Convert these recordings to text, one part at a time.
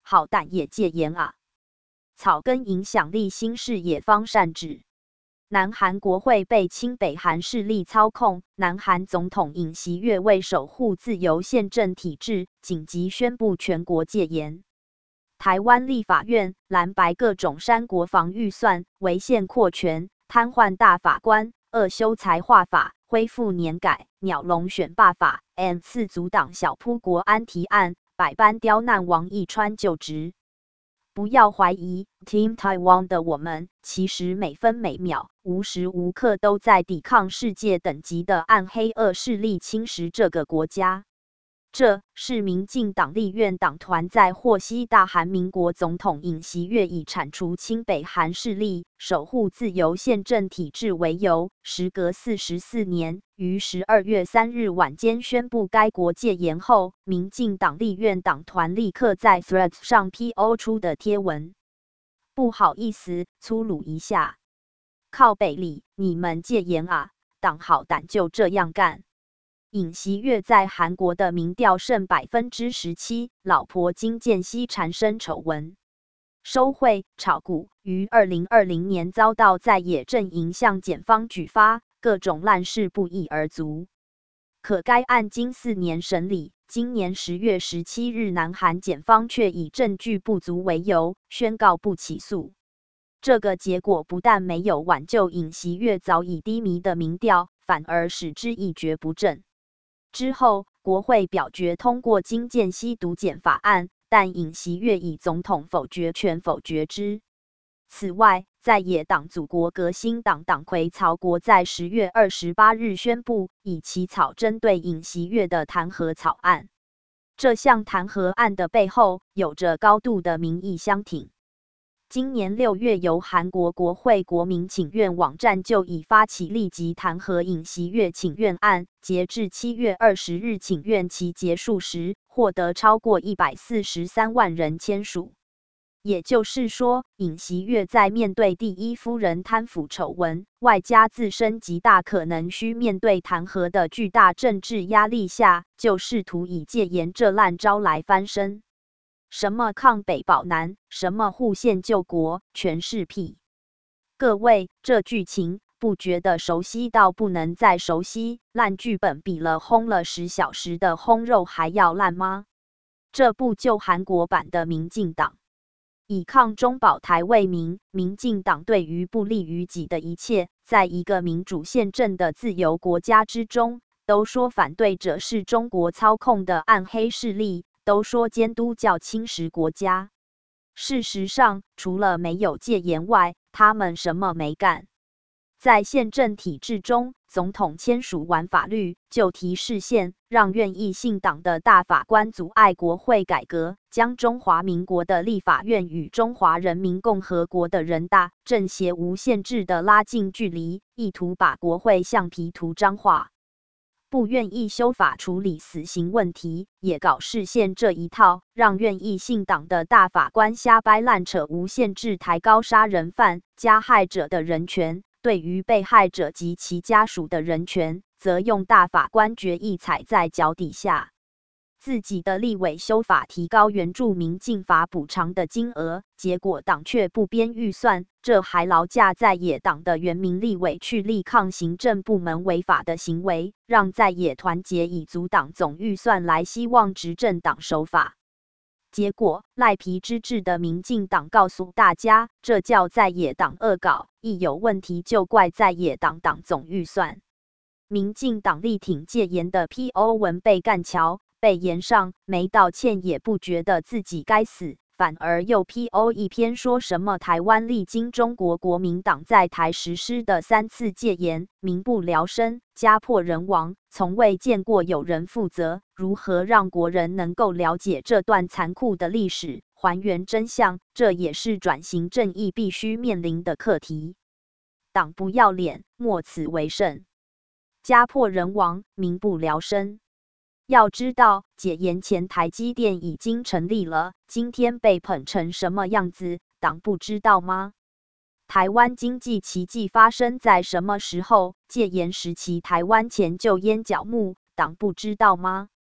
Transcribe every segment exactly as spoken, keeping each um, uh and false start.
好歹也戒严啊！草根影响力新视野方善治。南韩国会被亲北韩势力操控，南韩总统尹锡悦为守护自由宪政体制，紧急宣布全国戒严。台湾立法院蓝白各种删国防预算、违宪扩权、瘫痪大法官、恶修财划法、恢复年改、鸟笼选罢法 ，and 四阻挡小铺国安提案，百般刁难王义川就职。不要怀疑 ，Team Taiwan 的我们，其实每分每秒、无时无刻都在抵抗世界等级的暗黑恶势力侵蚀这个国家。这是民进党立院党团在获悉大韩民国总统尹锡悦已铲除亲北韩势力、守护自由宪政体制为由，时隔四十四年，于十二月三日晚间宣布该国戒严后，民进党立院党团立刻在 Threads 上 P O 出的贴文。不好意思，粗鲁一下。靠北里，你们戒严啊，党好胆就这样干。尹锡悦在韩国的民调剩 百分之十七， 老婆金建熙缠身丑闻、收贿、炒股，于二零二零年遭到在野阵营向检方举发，各种烂事不一而足。可该案经四年审理，今年十月十七日，南韩检方却以证据不足为由，宣告不起诉。这个结果不但没有挽救尹锡悦早已低迷的民调，反而使之一蹶不振。之后，国会表决通过金建熙独检法案，但尹锡悦以总统否决权否决之。此外，在野党祖国革新党党魁曹国在十月二十八日宣布，已起草针对尹锡悦的弹劾草案。这项弹劾案的背后，有着高度的民意相挺。今年六月，由韩国国会国民请愿网站就已发起立即弹劾尹锡悦请愿案，截至七月二十日请愿期结束时，获得超过一百四十三万人签署。也就是说，尹锡悦在面对第一夫人贪腐丑闻，外加自身极大可能需面对弹劾的巨大政治压力下，就试图以戒严这烂招来翻身。什么抗北保南，什么护宪救国，全是屁！各位，这剧情不觉得熟悉到不能再熟悉？烂剧本比了轰了十小时的轰肉还要烂吗？这不就韩国版的民进党？以抗中保台为名，民进党对于不利于己的一切，在一个民主宪政的自由国家之中，都说反对者是中国操控的暗黑势力。都说监督教侵蚀国家，事实上，除了没有戒严外，他们什么没干。在宪政体制中，总统签署完法律就提释宪，让愿意信党的大法官阻碍国会改革，将中华民国的立法院与中华人民共和国的人大政协无限制的拉近距离，意图把国会橡皮图章化。不愿意修法处理死刑问题，也搞释宪这一套，让愿意信党的大法官瞎掰烂扯，无限制抬高杀人犯、加害者的人权，对于被害者及其家属的人权，则用大法官决议踩在脚底下。自己的立委修法提高原住民进法补偿的金额，结果党却不编预算，这还劳驾在野党的原民立委去力抗行政部门违法的行为，让在野团结以阻挡总预算来希望执政党守法。结果赖皮之至的民进党告诉大家，这叫在野党恶搞，一有问题就怪在野党党总预算。民进党力挺戒严的 P O 文被干桥。被延上，没道歉也不觉得自己该死，反而又 P O 一篇说什么台湾历经中国国民党在台实施的三次戒严，民不聊生，家破人亡，从未见过有人负责。如何让国人能够了解这段残酷的历史，还原真相，这也是转型正义必须面临的课题。党不要脸，莫此为甚。家破人亡，民不聊生。要知道，解严前台积电已经成立了，今天被捧成什么样子，党不知道吗？台湾经济奇迹发生在什么时候？戒严时期台湾前就烟角木，党不知道吗？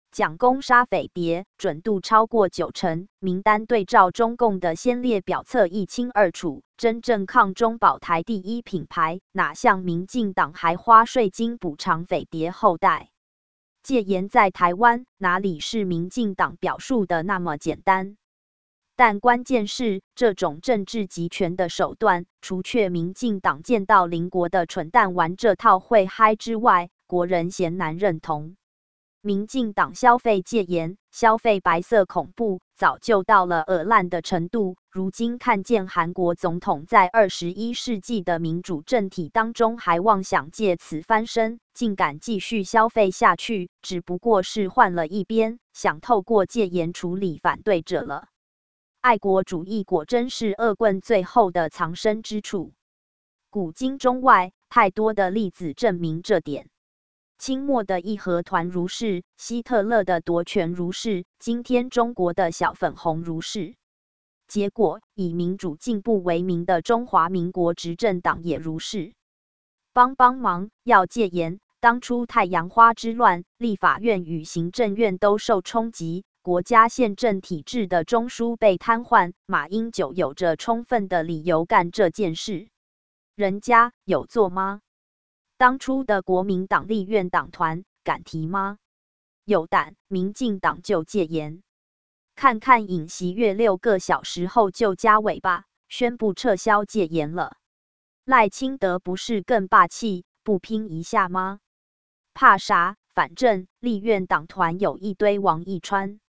蒋公杀匪谍准度超过九成，名单对照中共的先烈表册一清二楚。真正抗中保台第一品牌，哪像民进党还花税金补偿匪谍后代？戒严在台湾哪里是民进党表述的那么简单？但关键是，这种政治集权的手段，除却民进党见到邻国的蠢蛋玩这套会嗨之外，国人嫌难认同。民进党消费戒严、消费白色恐怖，早就到了恶烂的程度。如今看见韩国总统在二十一世纪的民主政体当中，还妄想借此翻身，竟敢继续消费下去，只不过是换了一边，想透过戒严处理反对者了。爱国主义果真是恶棍最后的藏身之处。古今中外，太多的例子证明这点。清末的义和团如是，希特勒的夺权如是，今天中国的小粉红如是。结果，以民主进步为名的中华民国执政党也如是。帮帮忙，要戒严！当初太阳花之乱，立法院与行政院都受冲击，国家宪政体制的中枢被瘫痪，马英九有着充分的理由干这件事。人家有做吗？当初的国民党立院党团敢提吗？有胆，民进党就戒严。看看尹锡悦六个小时后就夹尾巴，宣布撤销戒严了。赖清德不是更霸气，不拼一下吗？怕啥？反正立院党团有一堆王一川。